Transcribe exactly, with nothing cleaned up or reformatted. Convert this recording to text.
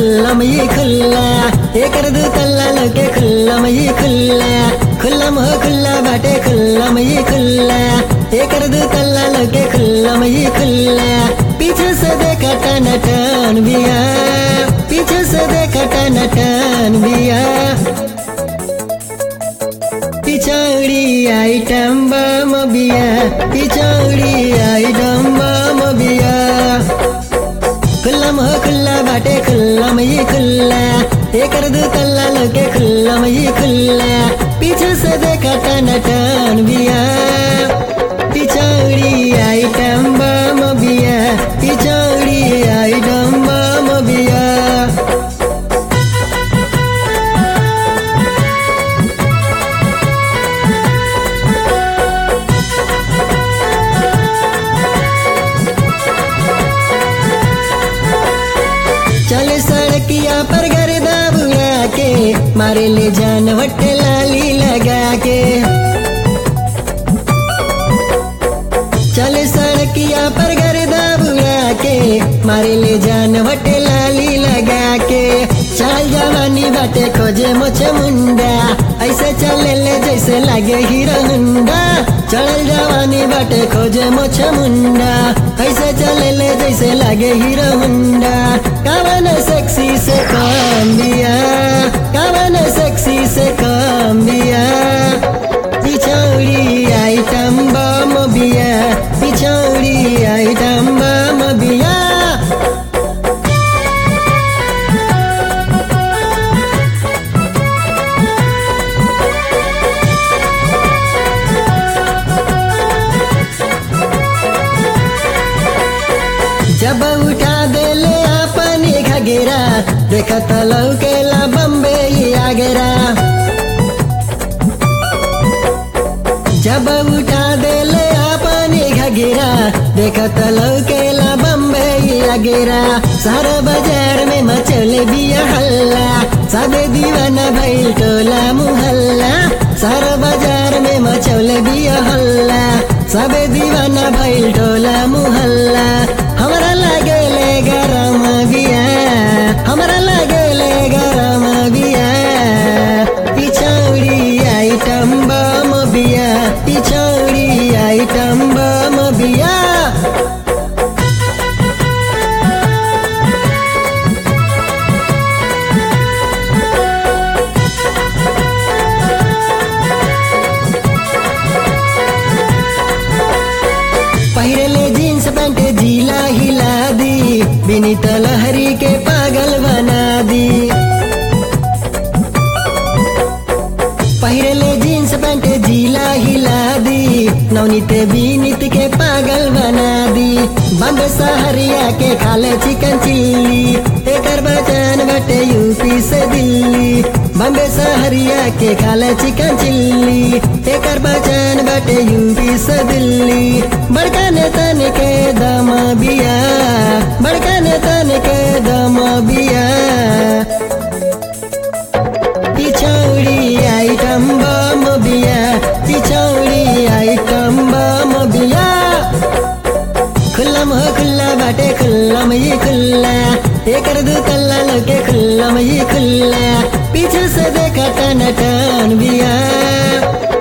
खुल्लम ये खुल्ला एकर दू तल्ला लौके खुल्लम ये खुल्ला खुल्लम हो खुल्ला बाटे खुल्लम ये खुल्ला एकर दू तल्ला लौके खुल्लम ये खुल्ला पीछे से देखा टन टन बिया पीछे से देखा टन टन बिया पिछौड़ी आइटम बम बिया पिछौड़ी आइटम बम बिया खुल्लम हो खुल्ला बाटे खुल्लम ये खुल्ला एकर दू तल्ला लौके खुल्लम ये खुल्ला पीछे से देखा टन टन बिया पिछौड़ी आइटम बम बिया पिछौड़ी आइटम बम बिया चले सड़किया पर गर्दा बुआ के मारे ले जान वटे लाली लगा के चले सड़किया पर गर्दा बुआ के मारे ले जान वटे लाली लगा के चल जवानी बाटे खोजे मोछे मुंडा ऐसे चले ले जैसे लागे हीरो हुंडा चल जवानी बाटे खोजे मोछे मुंडा ऐसे चले ले जैसे लागे हीरो हुंडा कावन सेक्सी से काम दिया कावन सेक्सी से काम दिया पिछौड़ी आइटम बम बिया पिछौड़ी आइटम बम बिया जब उठा दे ले अपनी घगेरा देखा तलौ के ला बम्बे आगरा जब उठा दे ले अपनी घगेरा देखा तलौ के ला बम्बे आगरा सारा बाजार में मचले बिया हल्ला सबे दीवाना भइल टोला मुहल्ला सारा बाजार में मचले बिया हल्ला सबे दीवाना भइल टोला मुहल्ला हमरा लागे ले गरम बिया हमरा लागे ले गरम बिया पिछौड़ी आइटम बम बिया पिछौड़ी आइटम बम बिया पहिरे ले जींस पैंट जीला हिला दी बिनीत लहरी के पागल बना दी पहिरे ले जींस पैंट जीला हिला दी नवनीत बीनीत के पागल बना दी बम्बे सहरिया के खाले चिकन चिल्ली एकर बचन बटे यूपी से दिल्ली बम्बे सहरिया के खाले चिकन चिल्ली एकर बचन बटे यूपी से दिल्ली बड़का नेतन के दम बिया बड़का नेतन के दम बिया पिछौड़ी आइटम बम बिया पिछौड़ी आइटम बम बिया खुल्लम हो खुल्ला बाटे खुल्लम ये खुल्ला एकर दू तल्ला लौके खुल्लम ये खुल्ला पीछे से देखा टन टन बिया